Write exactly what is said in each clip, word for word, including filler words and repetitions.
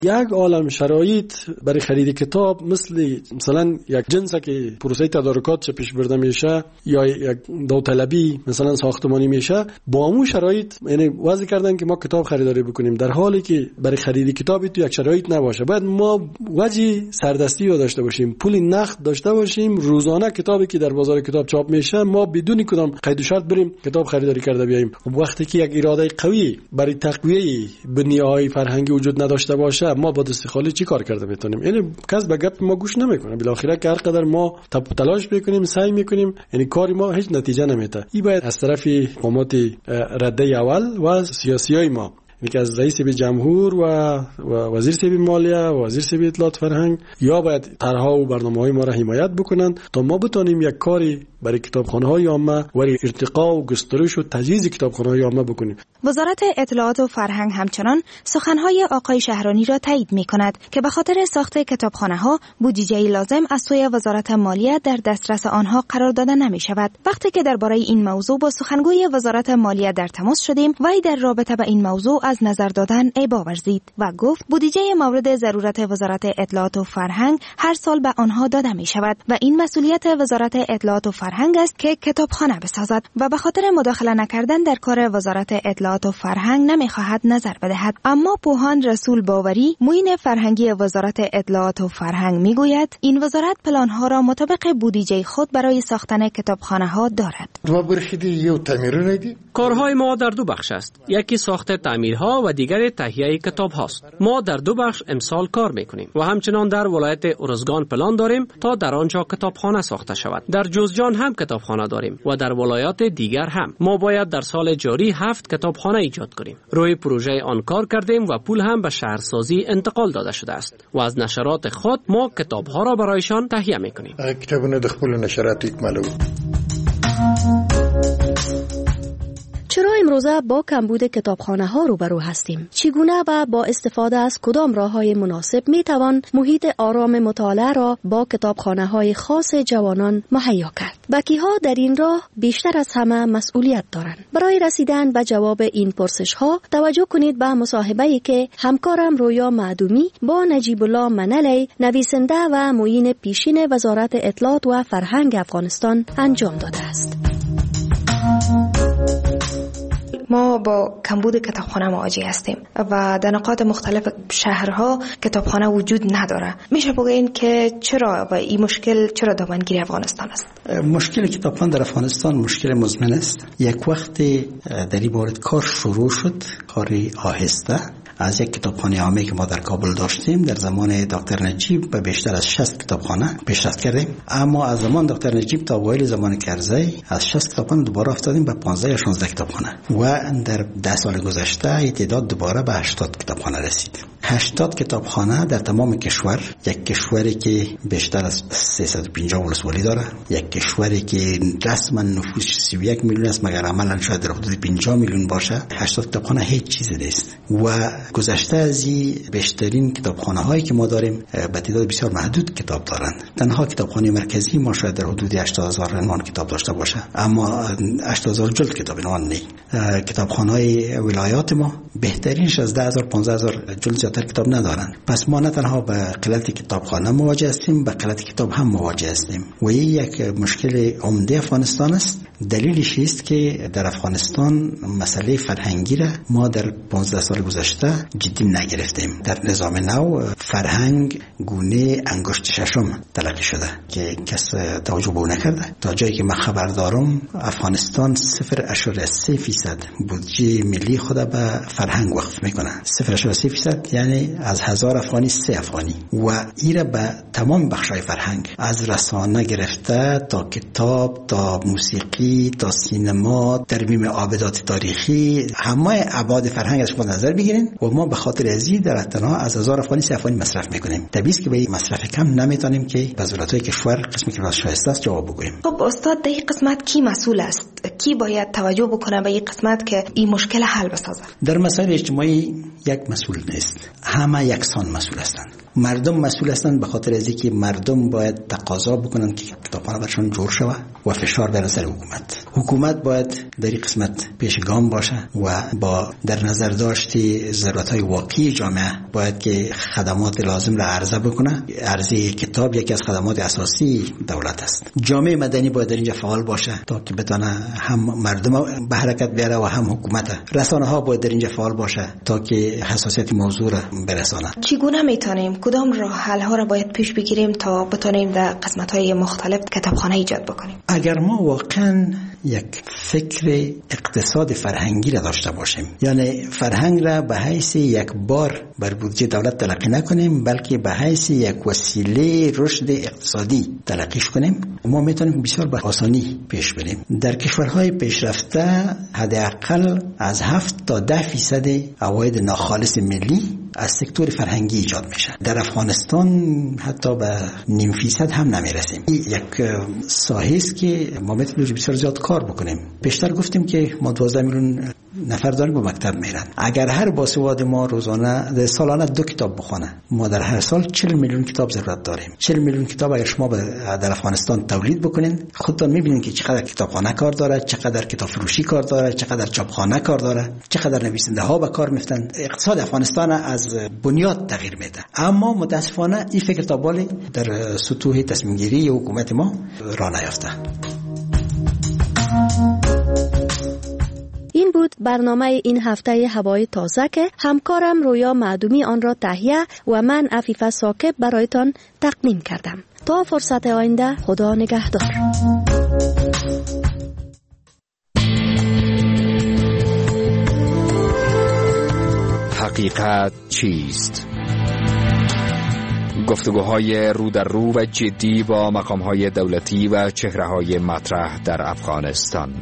یک عالم شرایط برای خرید کتاب مثل مثلا یک جنس که پروسه تدارکات چه پیش برده میشه یا یک داوطلبی مثلا ساختمانی میشه، با اون شرایط یعنی وضع کردن که ما کتاب خریداری بکنیم، در حالی که برای خرید کتابی تو یک شرایط نباشه. باید ما وجه سردستی رو داشته باشیم، پول نقد داشته باشیم، روزانه کتابی که در بازار کتاب چاپ میشه ما بدون کدام قید و شرط بریم کتاب خریداری کرده بیاییم. وقتی که یک اراده قوی برای تقویه بنیه‌های فرهنگی وجود نداشته باشه، ما با دست خالی چی کار کرده میتونیم؟ یعنی کس به گپ ما گوش نمیکنه. بالاخره که هر قدر ما تلاش بکنیم، سعی میکنیم، یعنی کار ما هیچ نتیجه نمیده. این باید از طرف قامات رده اول و سیاسیای ما، یکی از رئیس جمهور و, و وزیر سیب مالیه و وزیر سیب اطلاعات فرهنگ، یا باید طرح‌ها و برنامه‌های ما را حمایت بکنن تا ما بتونیم یک کاری برای کتابخانه‌های عامه و ارتقا و گسترش و تجهیز کتابخانه‌های عامه بکنیم. وزارت اطلاعات و فرهنگ همچنان سخن‌های آقای شهرانی را تایید می‌کند که به خاطر ساخت کتابخانه‌ها بودجه لازم از سوی وزارت مالیه در دسترس آنها قرار داده نمی‌شود. وقتی که درباره این موضوع با سخنگوی وزارت مالیه در تماس شدیم، وی در رابطه با این موضوع از نظر دادن ابا ورزید و گفت بودجه مورد ضرورت وزارت اطلاعات و فرهنگ هر سال به آنها داده می‌شود و این مسئولیت وزارت اطلاعات و فرهنگ است که کتابخانه بسازد و به خاطر مداخله نکردن در کار وزارت اطلاعات و فرهنگ نمی‌خواهد نظر بدهد. اما پوهان رسول باوری، معین فرهنگی وزارت اطلاعات و فرهنگ میگوید این وزارت پلان‌ها را مطابق بودجه خود برای ساختن کتابخانه‌ها دارد. دو برخی یو تعمیرونه دي. کارهای ما در دو بخش است. یکی ساخت تعمیرها و دیگری تهیه کتاب هاست. ما در دو بخش امسال کار میکنیم و همچنان در ولایت ارزگان پلان داریم تا در آنجا کتابخانه ساخته شود. در جوزجان هم کتابخانه داریم و در ولایات دیگر هم. ما باید در سال جاری هفت کتابخانه ایجاد کنیم. روی پروژه آن کار کردیم و پول هم به شهرسازی انتقال داده شده است و از نشرات خود ما کتابها را برایشان تهیه میکنیم. کتابونه د خپل نشرات اکمالو. چرا امروزه با کمبود کتابخانه ها روبرو هستیم؟ چگونه و با استفاده از کدام راه های مناسب می توان محیط آرام مطالعه را با کتابخانه های خاص جوانان مهیا کرد؟ بکی ها در این راه بیشتر از همه مسئولیت دارند. برای رسیدن به جواب این پرسش ها توجه کنید به مصاحبه‌ای که همکارم رویا معدومی با نجیب الله منلی، نویسنده و معین پیشین وزارت اطلاعات و فرهنگ افغانستان انجام داده است. ما با کمبود کتابخانه مواجه هستیم و در نقاط مختلف شهرها کتابخانه وجود نداره. میشه بگین که چرا و این مشکل چرا دامنگیری افغانستان است؟ مشکل کتابخانه در افغانستان مشکل مزمن است. یک وقت در این باره کار شروع شد، کاری آهسته. از یک کتابخانه عامه که ما در کابل داشتیم در زمان دکتر نجیب به بیشتر از شصت کتابخانه پیشرفت کردیم، اما از زمان دکتر نجیب تا اوایل زمان کرزی از شصت کتابخانه دوباره افتادیم به پانزده یا شانزده کتابخانه و در ده سال گذشته تعداد دوباره به هشتاد کتابخانه رسید. هشتاد کتابخانه در تمام کشور، یک کشوری که بیشتر از سیصد و پنجاه ولسوالی داره، یک کشوری که رسما نفوسش سی و یک میلیون است مگر عملا شاید در حدود پنجاه میلیون باشه. هشتاد کتابخانه هیچ چیزی نیست و گذشته از این بیشترین کتابخانه هایی که ما داریم به تعداد بسیار محدود کتاب دارند. تنها کتابخانه مرکزی ما شاید در حدود هشتاد هزار عنوان کتاب داشته باشه، اما هشتاد هزار جلد کتاب عنوان نیست. کتابخانه های ولایات ما بهترینش از ده هزار پانزده هزار جلد زیادتر کتاب ندارن. پس ما نه تنها به قلت کتابخانه مواجه هستیم، به قلت کتاب هم مواجه هستیم و این یک مشکل عمده افغانستان است. دلیلش است که در افغانستان مسئله فرهنگی را ما در پانزده سال گذشته جدی نگرفتیم. در نظام نو فرهنگ گونه انگشت ششم تلقی شده که کس توجه به اون نکرده. تا جایی که من خبر دارم افغانستان صفر اشاره سه فیصد بودجه ملی خود به فرهنگ وقف میکنه. صفر اشاره سه فیصد یعنی از هزار افغانی سه افغانی و ایره به تمام بخشای فرهنگ، از رسانه گرفته تا کتاب تا موسیقی تا سینما، ترمیم آبادات تاریخی، همه ابعاد فرهنگ از خود نظر بگیرین و ما به خاطر ازی در تنها از هزار افغانی سه افغانی مصرف میکنیم. طبیعی است که به این مصرف کم نمیتونیم که وزارت‌های کشور قسمی که شایسته است جواب بگوییم. خب استاد، در این قسمت کی مسئول است؟ کی باید توجه بکنه به این قسمت که این مشکل حل بسازه؟ در مسائل اجتماعی یک مسئول نیست، همه یکسان مسئول هستند. مردم مسئول هستند، به خاطر از اینکه مردم باید تقاضا بکنن که کتابخانه برشان جور شود و فشار در سر حکومت. حکومت باید در این قسمت پیشگام باشه و با در نظر داشتی ضرورت‌های واقعی جامعه باید که خدمات لازم را عرضه بکنه. عرضه کتاب یکی از خدمات اساسی دولت است. جامعه مدنی باید در اینجا فعال باشه تا که بتونه هم مردم به حرکت بیاره و هم حکومت. رسانه ها باید در اینجا فعال باشه تا که حساسیت موضوع را برسانه. چگونه میتونیم کدام راه حل ها را باید پیش بگیریم تا بتونیم در قسمت های مختلف کتابخانه ایجاد بکنیم؟ اگر ما واقعا یک فکر اقتصاد فرهنگی را داشته باشیم، یعنی فرهنگ را به حیث یک بار بر بودجه دولت تلقی نکنیم، بلکه به حیث یک وسیله رشد اقتصادی تلقیش کنیم، ما میتونیم بسیار به آسانی پیش بریم. در کشورهای پیشرفته حداقل از هفت تا ده فیصد عواید ناخالص ملی از سکتور فرهنگی ایجاد میشه. در افغانستان حتی به نیم فیصد هم نمیرسیم. یک ساحه است که ما میتونیم بسیار زیاد کار بکنیم. بیشتر گفتیم که ما دوازده میلیون نفر داریم به مکتب میرن. اگر هر باسواد ما روزانه سالانه دو کتاب بخونه، ما در هر سال چهل میلیون کتاب ضرورت داریم. چهل میلیون کتاب اگر شما در افغانستان تولید بکنین، خودتون میبینید که چقدر کتابخانه کار داره، چقدر کتاب فروشی کار داره، چقدر چاپخانه کار داره، چقدر نویسنده ها به کار میفتن. اقتصاد افغانستان از بنیاد تغییر میده. اما متاسفانه این فکر تا بالی در سطوح تصمیم گیری حکومت ما راه نیافته. این بود برنامه این هفته هوای تازه که همکارم رویا معدومی آن را تهیه و من عفیفه ثاقب برایتان تقدیم کردم. تا فرصت آینده، خدا نگهدار. حقیقت چیست؟ گفتگوهای رو در رو و جدی با مقامهای دولتی و چهره‌های مطرح در افغانستان.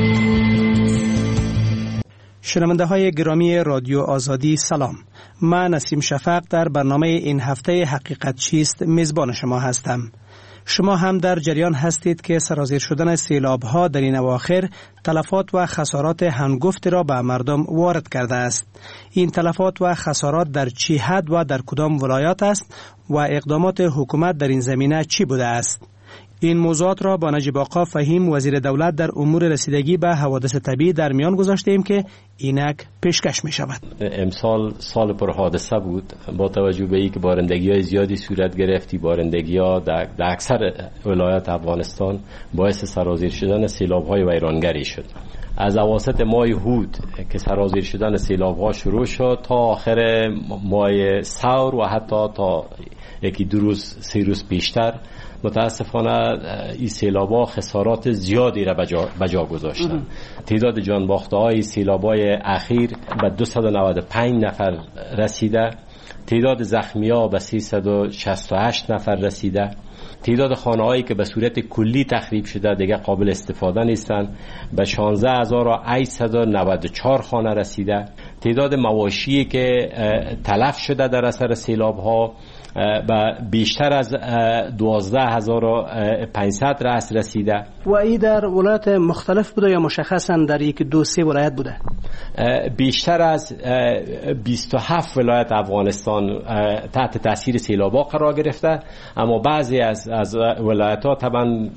شنونده های گرامی رادیو آزادی سلام. من نسیم شفق در برنامه این هفته حقیقت چیست میزبان شما هستم. شما هم در جریان هستید که سرازیر شدن سیلاب ها در این اواخر تلفات و خسارات هنگفت را به مردم وارد کرده است. این تلفات و خسارات در چه حد و در کدام ولایات است و اقدامات حکومت در این زمینه چی بوده است؟ این موضوعات را با نجیب آقا فهیم وزیر دولت در امور رسیدگی به حوادث طبیعی در میان گذاشتیم که اینک پیشکش می شود. امسال سال پر حادثه بود، با توجه به اینکه بارندگی های زیادی صورت گرفتی، بارندگی ها در, در اکثر ولایات افغانستان باعث سرازیر شدن سیلاب های ویرانگری شد. از اواسط ماه هود که سرازیر شدن سیلاب ها شروع شد تا آخر ماه ثور و حتی تا یکی دو روز سه روز پیشتر متاسفانه این سیلاب‌ها خسارات زیادی را بجا گذاشتن. تعداد جان باخته‌های سیلاب‌های اخیر به دویست و نود و پنج نفر رسیده، تعداد زخمی‌ها به سیصد و شصت و هشت نفر رسیده، تعداد خانه‌هایی که به صورت کلی تخریب شده دیگه قابل استفاده نیستند به شانزده هزار و هشتصد و نود و چهار خانه رسیده، تعداد مواشی که تلف شده در اثر سیلاب‌ها و بیشتر از دوازده هزار و پانصد رأس رسیده. و این در ولایات مختلف بوده یا مشخصا در یک دو سه ولایت بوده؟ بیشتر از بیست و هفت ولایت افغانستان تحت تاثیر سیلاب‌ها قرار گرفته، اما بعضی از از ولایت‌ها طبعا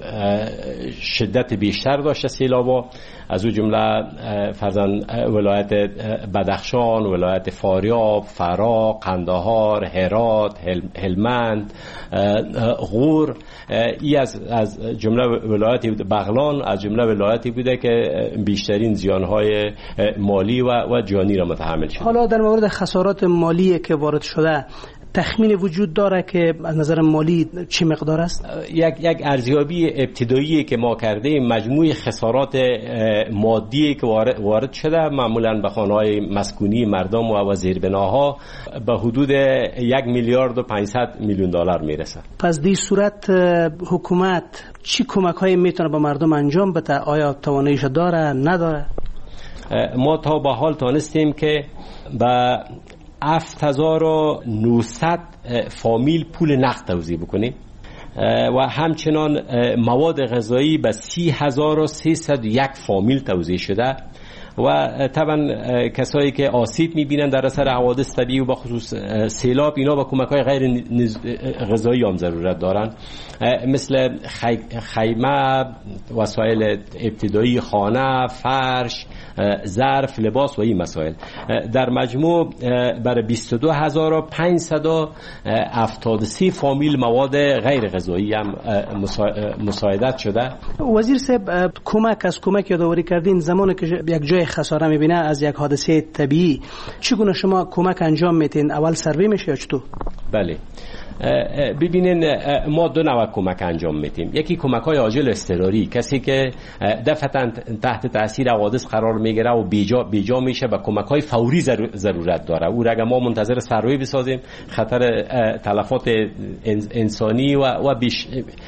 شدت بیشتر داشته سیلاب‌ها، از او جمله فرزن ولایت بدخشان، ولایت فاریاب، فرا، قندهار، هرات، هلمند، غور. ای از از جمله ولایتی بغلان از جمله ولایتی بوده که بیشترین زیان‌های مالی و و جانی را متحمل شده. حالا در مورد خسارات مالی که وارد شده تخمین وجود داره که از نظر مالی چی مقدار است؟ یک یک ارزیابی ابتدایی که ما کردیم مجموع خسارات مادی که وارد شده معمولا به خانه‌های مسکونی مردم و زیربناها به حدود یک میلیارد و پانصد میلیون دلار میرسه. پس در صورت حکومت چی کمک‌هایی میتونه به مردم انجام بده؟ آیا تواناییش داره نداره؟ ما تا به حال تانستیم که به هفت هزار و نهصد فامیل پول نقد توزیع بکنیم و همچنان مواد غذایی به سی هزار و سیصد و یک فامیل توزیع شده و طبعا کسایی که آسیب میبینن در اثر حوادث طبیعی و به خصوص سیلاب، اینا با کمک‌های غیر غذایی هم ضرورت دارن، مثل خیمه، وسایل ابتدایی خانه، فرش، ظرف، لباس و این مسائل. در مجموع برای بیست و دو هزار و پانصد و هفتاد و سه فامیل مواد غیر غذایی هم مساعدت شده. وزیر صاحب، کمک از کمک یادآوری کردین. زمانی که یک جای خساره میبینه از یک حادثه طبیعی، چگونه شما کمک انجام میتین؟ اول سروی میشه یا چطور؟ بله، ببینین ما دو نوع کمک انجام میدیم. یکی کمک های عاجل اضطراری، کسی که دفعتا تحت تاثیر حوادث قرار میگیره و بیجا بیجا میشه و کمک های فوری ضرورت داره. او اگر ما منتظر سروی بسازیم، خطر تلفات انسانی و و بیش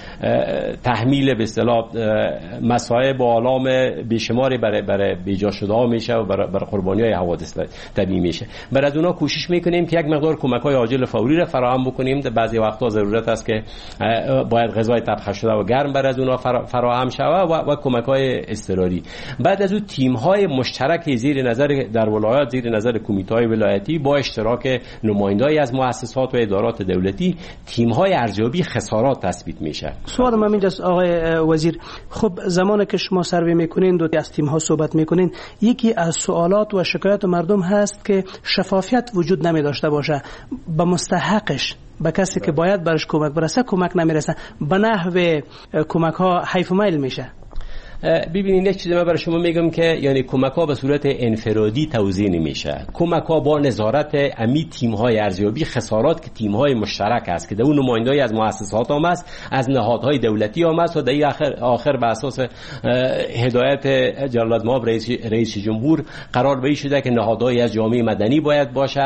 تحمیل به اصطلاح مصائب و آلام بیشماری برای برای بیجا شده ها میشه و برای, برای قربانی های حوادث طبیعی میشه. برای از اونا کوشش میکنیم که یک مقدار کمک های عاجل فوری را فراهم بکنیم. بعضی وقتا ضرورت است که باید غذای طبخ شده و گرم بر از اونها فراهم شود و, و کمک‌های اضطراری. بعد از اون تیم‌های مشترک زیر نظر در ولایات، زیر نظر کمیته‌های ولایتی با اشتراک نماینده‌ای از مؤسسات و ادارات دولتی، تیم‌های ارزیابی خسارات تثبیت میشه. سوال من اینجاست آقای وزیر، خب زمانی که شما سروی میکنین و از تیم‌ها صحبت میکنین، یکی از سوالات و شکایات مردم هست که شفافیت وجود نمی داشته باشه، به مستحقش به کسی که باید برش کمک برسه کمک نمیرسه، به نحو کمک ها حیف و میل میشه. ببینید یک چیزی من برای شما میگم که یعنی کمک ها به صورت انفرادی توزیع نمیشه. کمک ها با نظارت امی تیم های ارزیابی خسارات که تیم های مشترک است که در اون نماینده‌ای از مؤسسات هم است، از نهادهای دولتی هم است و در آخر آخر به اساس هدایت جلال مآب رئیس رئیس جمهور قرار به شده که نهادهای از جامعه مدنی باید باشه،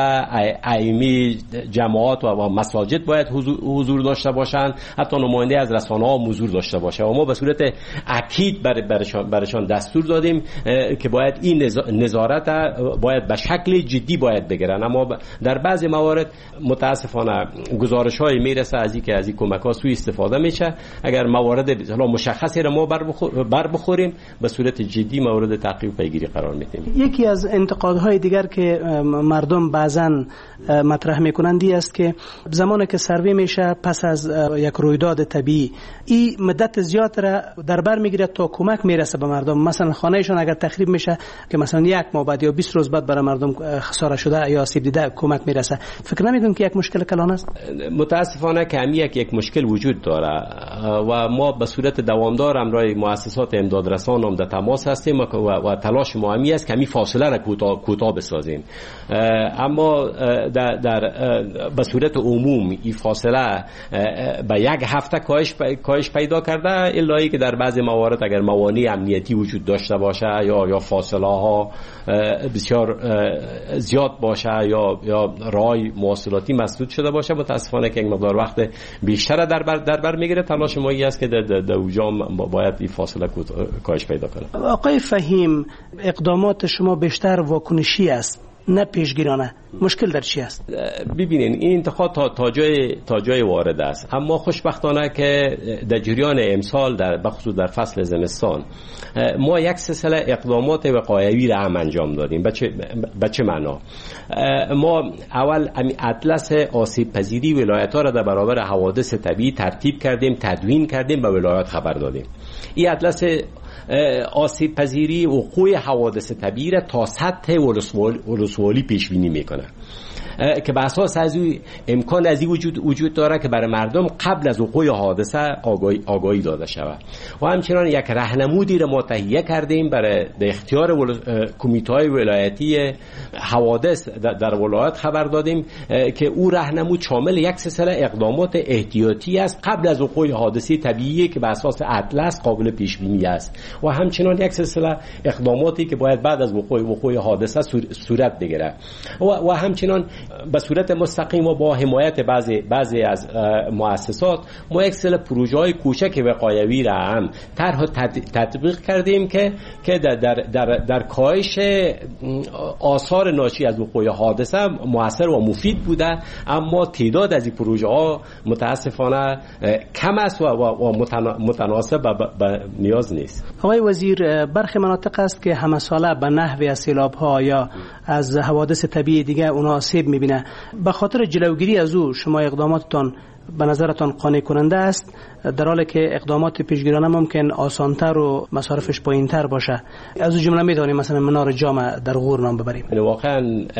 ائمه جماعات و مساجد باید حضور داشته باشند، حتی نماینده از رسانه ها حضور داشته باشه. و ما به صورت اکید بر برشان, برشان دستور دادیم که باید این نظارت باید به شکل جدی باید بگیرن. اما در بعضی موارد متاسفانه گزارش های میرسه از اینکه از این کمک ها سوء استفاده میشه. اگر موارد مشخصی را ما بر بخوریم به صورت جدی مورد تعقیب پیگیری قرار میدیم. یکی از انتقادهای دیگر که مردم بعضا مطرح میکنند است که زمانی که سروی میشه پس از یک رویداد طبیعی، این مدت زیاد را در بر میگیره تا کمک میرسه به مردم. مثلا خانهشون اگر تخریب میشه که مثلا یک ماه بعد یا بیست روز بعد برای مردم خساره شده یا آسیب دیده کمک میرسه. فکر نمیکنم که یک مشکل کلان است؟ متاسفانه که همین یک یک مشکل وجود داره و ما به صورت دوامدار همراه مؤسسات امدادرسان هم در تماس هستیم و, و تلاش ما همی است که همین فاصله را کوتاه کوتاه بسازیم. اما در, در به صورت عموم این فاصله به یک هفته کاهش کاهش پیدا کرده، الا اینکه در بعضی موارد اگر موانع امنیتی وجود داشته باشه یا یا فاصله ها بسیار زیاد باشه یا یا رای مواصلاتی مسدود شده باشه، متاسفانه که یک مقدار وقت بیشتر در بر در بر میگیره. تلاش ما است که در در اوجا باید این فاصله کاهش پیدا کنه. آقای فهیم، اقدامات شما بیشتر واکنشی است نه پیشگیرانه. مشکل در چی است؟ ببینین این انتخاب تا تا جای تا جای وارد است، اما خوشبختانه که در جریان امسال در بخصوص در فصل زمستان ما یک سلسله اقدامات وقایوی را هم انجام دادیم. به چه به چه معنا؟ ما اول اطلس آسیب پذیری ولایت‌ها را در برابر حوادث طبیعی ترتیب کردیم، تدوین کردیم، به ولایت خبر دادیم. این اطلس آسیب پذیری وقوع حوادث طبیعی را تا سطح ولسوالی پیش بینی میکنه که به اساس از امکان از این وجود وجود داره که برای مردم قبل از وقوع حادثه آگاهی, آگاهی داده شود. و همچنین یک راهنمودی را ما تهیه کردیم برای در اختیار کمیته‌های ولایتی حوادث در, در ولایت خبر دادیم که او راهنمود شامل یک سلسله اقدامات احتیاطی است قبل از وقوع حادثه طبیعی که به اساس اطلس قابل پیش بینی است و همچنین یک سلسله اقداماتی که باید بعد از وقوع وقوع حادثه صورت بگیره و, و همچنین به صورت مستقیم و با حمایت بعضی بعضی از مؤسسات ما یک سری پروژه‌های کوچک وقایوی را هم طرح تطبیق کردیم که که در در در, در کاهش آثار ناشی از وقوع حادثه موثر و مفید بوده، اما تعداد از این پروژه ها متاسفانه کم است و, و متناسب به نیاز نیست. آقای وزیر، برخی مناطق است که همه ساله به نحوی از سیلاب ها یا از حوادث طبیعی دیگه اونها آسیب میبینه. به خاطر جلوگیری از او شما اقداماتتان به نظرتان قانع کننده است، در حالی که اقدامات پیشگیرانه ممکن آسانتر و مصارفش پایینتر باشه؟ از جمله میدونیم مثلا منار جام در غور نام ببریم. واقعا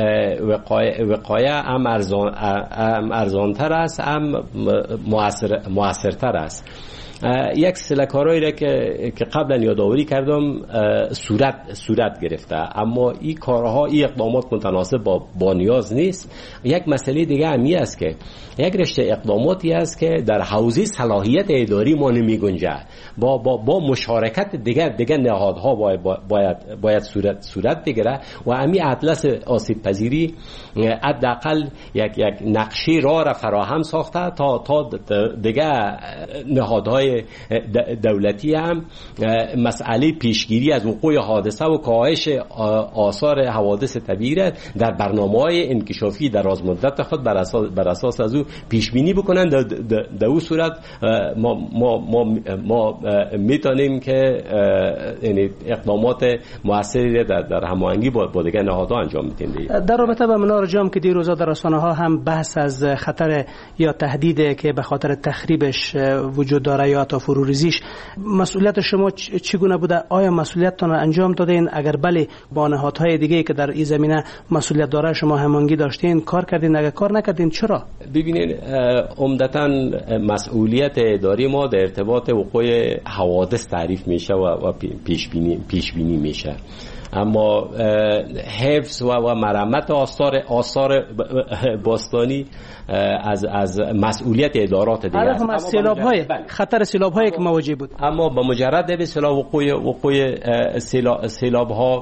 وقایع وقایع هم ارزان هم ارزانتر است، هم موثر موثرتر است. یک سری کارهایی را که که قبلا یادآوری کردم صورت صورت گرفته، اما این کارها این اقدامات متناسب با با نیاز نیست. یک مسئله دیگه همی است که یک رشته اقداماتی است که در حوزه صلاحیت اداری ما نمی گنجه. با با با مشارکت دیگر دیگر نهادها باید باید باید صورت صورت بگیره و همین اطلس آسیب پذیری حداقل یک یک نقشه راه را فراهم ساخته تا تا دیگر نهادهای دولتی هم مسئله پیشگیری از وقوع حادثه و کاهش آثار حوادث طبیعی را در برنامه‌های انکشافی دراز مدت خود بر اساس بر اساس از او پیش بینی بکنن. در اون صورت ما ما ما, ما میتونیم که یعنی اقدامات موثری در در هماهنگی با با دیگر نهادها انجام بدیم. در رابطه با منار جام که دیروزا در رسانه‌ها هم بحث از خطر یا تهدید که به خاطر تخریبش وجود داره یا تا فروریزیش، مسئولیت شما چگونه بوده؟ آیا مسئولیتتان را انجام دادین؟ اگر بله، با نهادهای دیگه که در این زمینه مسئولیت داره شما هماهنگی داشتین، کار کردین؟ اگر کار نکردین چرا؟ ببینید، عمدتاً مسئولیت اداری ما در ارتباط وقوع حوادث تعریف میشه و پیش بینی پیش بینی میشه، اما حفظ و, و مرمت آثار آثار باستانی از از مسئولیت ادارات دیگه است. اما سیلاب های خطر سیلاب هایی که مواجه بود، اما با مجرد به اصطلاح وقوع وقوع سیلاب ها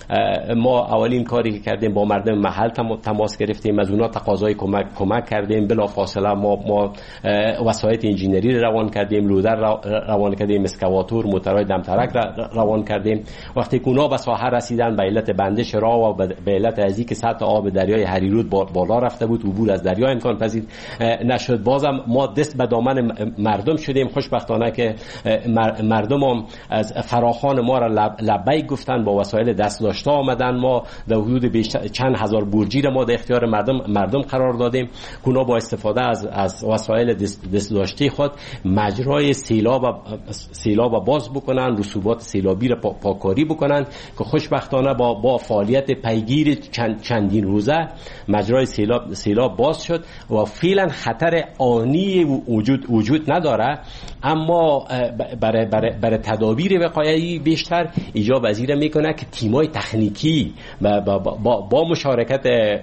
ما اولین کاری که کردیم با مردم محل تماس گرفتیم، از اونها تقاضای کمک کمک کردیم. بلافاصله ما ما وسایل انجینری روان کردیم، لودر روان کردیم، اسکواتور، موتورهای دمترک روان کردیم. وقتی که اونها به ساحه رسیدن به علت بندش راه و به علت از اینکه سطح آب دریای هریرود بالا رفته بود، عبور از دریا امکان پذیر نشد، بازم ما دست به دامن مردم شدیم. خوشبختانه که مردم هم از فراخوان ما را لبیک گفتن، با وسایل دست داشته آمدن. ما در حدود بیشتر چند هزار برجی را ما در اختیار مردم مردم قرار دادیم که اونا با استفاده از از وسایل دست داشته خود مجرای سیلاب سیلاب باز بکنن، رسوبات سیلابی را پاکاری بکنن که خوشبختانه با با فعالیت پیگیر چند چندین روزه مجرای سیلاب سیلاب باز شد و فعلا خطر آنی وجود وجود نداره. اما برای برای برای تدابیر وقایعی بیشتر ایجاب پذیر میکنه که تیمای تکنیکی با, با, با, با مشارکت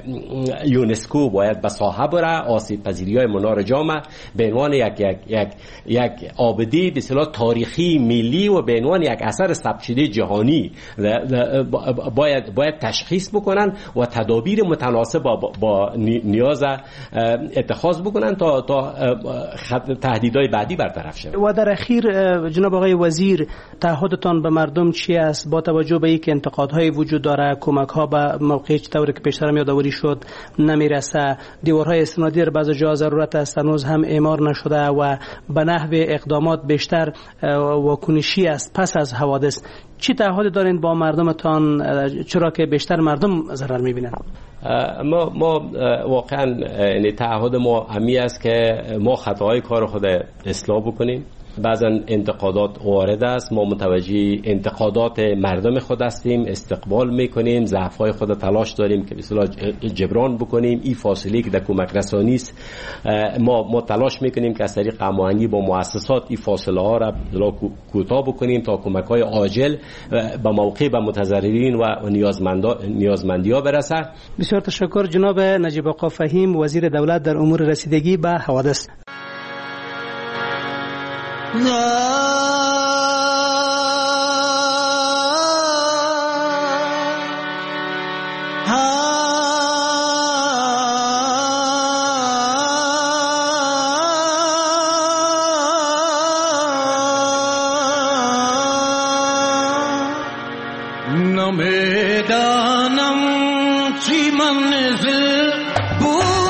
یونسکو باید به ساحه بره. آسیب پذیری های منار جام به عنوان یک یک یک یک آبده به اصطلاح تاریخی ملی و به عنوان یک اثر ثبت شده جهانی باید باید تشخیص بکنن و تدابیر متناسب با, با نیاز اتخاذ بکنن تا تا تهدیدهای بعدی برطرف شود. و در اخیر جناب آقای وزیر، تعهدتان به مردم چی است با توجه به اینکه انتقادهای وجود داره، کمک ها به موقع طوری که پیشتر یادآوری شد نمیرسه، دیوارهای استنادی در بعضی جا ضرورت است هنوز هم اعمار نشده و به نحو اقدامات بیشتر واکنشی است پس از حوادث، چی تعهد دارین با مردمتان، چرا که بیشتر مردم ضرر میبینن؟ ما ما واقعا یعنی تعهد ما همی است که ما خطاهای کار خود اصلاح بکنیم. بعضا انتقادات وارد است، ما متوجه انتقادات مردم خود هستیم، استقبال میکنیم، ضعف‌های خود تلاش داریم که به اصطلاح جبران بکنیم. این فاصله که در کمک رسانی است ما ما تلاش میکنیم که از طریق هماهنگی با مؤسسات این فاصله ها را کوتاه بکنیم تا کمک‌های عاجل به موقع به متضررین و نیازمندی ها برسه. بسیار تشکر جناب نجیب آقا فهیم، وزیر دولت در امور رسیدگی به حوادث. بود